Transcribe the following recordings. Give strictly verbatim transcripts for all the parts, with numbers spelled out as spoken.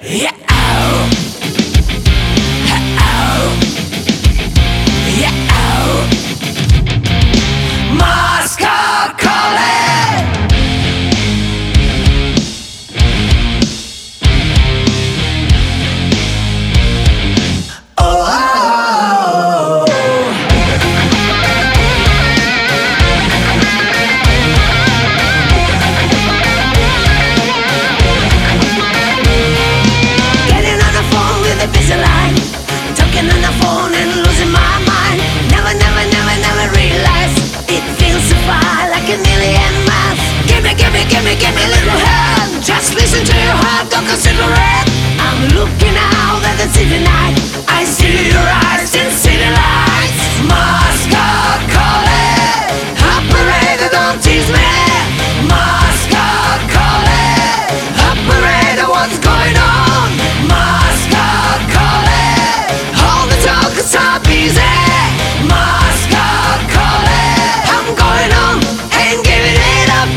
Yeah, oh. Oh. Yeah, oh. Moscow calling. Oh, oh, oh. Getting on the phone with a busy line, talking on the phone and losing my mind. Never, never, never, never realize it feels so far, like a million miles. Give me, give me, give me, give me a little hand. Just listen to your heart, don't consider it. I'm looking out at the city night. I see your eyes in city lights. Moscow calling. Operator, don't tease me. Moscow calling. Operator, what's going on? Moscow calling. All the talk is up easy. Moscow calling. I'm going on and giving it up.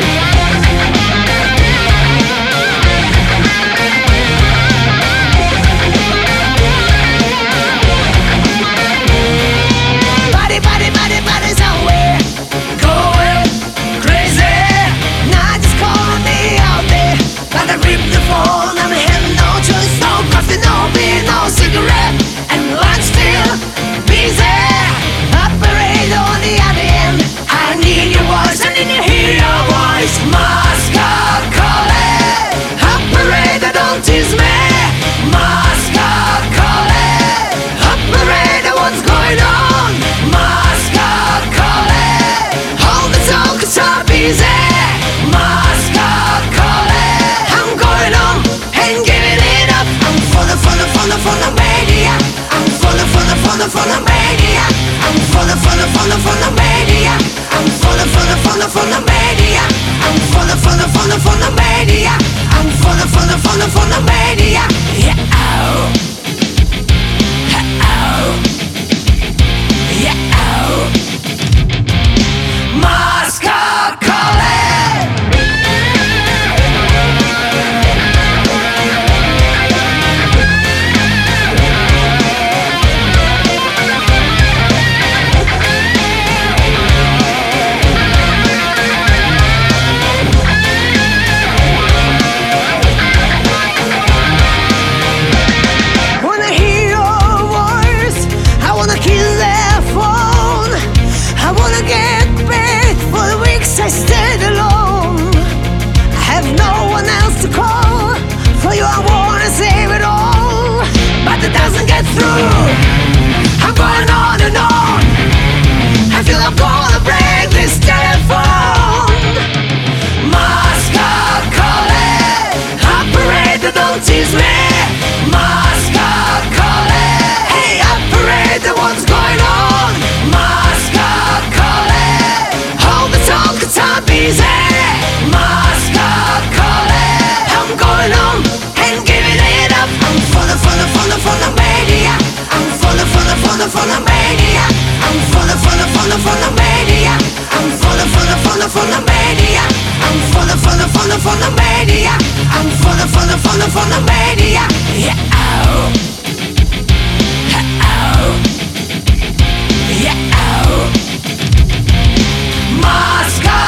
Body, body, body, body somewhere going crazy. Now just calling me out there, but I rip the phone. I'm having no choice, no coffee, no beer, no cigarette, and lunch still busy. Operator on the other end, I need your voice, I need to hear your voice. Moscow calling. Operator, don't tease me. Moscow calling. Operator, what's going on? Moscow calling. All the talk is up easy. Moscow calling. I'm going on and giving it up. I'm falling, falling, falling, falling mania. I'm falling, falling, falling, falling mania. I'm falling, falling, falling, falling mania. I'm falling, falling, falling, falling mania. I'm falling, falling, falling, falling mania. I'm falling, falling, falling, falling mania. Yeah, oh. Oh. Yeah, oh. Moscow calling. Wanna hear your voice, I wanna kill their phone. I wanna get paid for the weeks I stayed alone. I have no one else to call, for you I wanna save it all, but it doesn't get through. I'm going on and on, I feel I'm gonna break this telephone. Moscow calling. Operator, don't tease me. Moscow calling. Hey operator, what's going on? Moscow calling. All the talk is up easy. Moscow calling. I'm going on and giving it up. I'm falling, falling, falling, falling mania. I'm falling, falling, falling, falling mania. I'm falling, falling, falling, falling mania. I'm falling, falling, falling, falling mania. I'm falling, falling, falling, falling mania. I'm falling, falling, falling, falling mania. Yeah, oh. Oh. Yeah, oh. Moscow.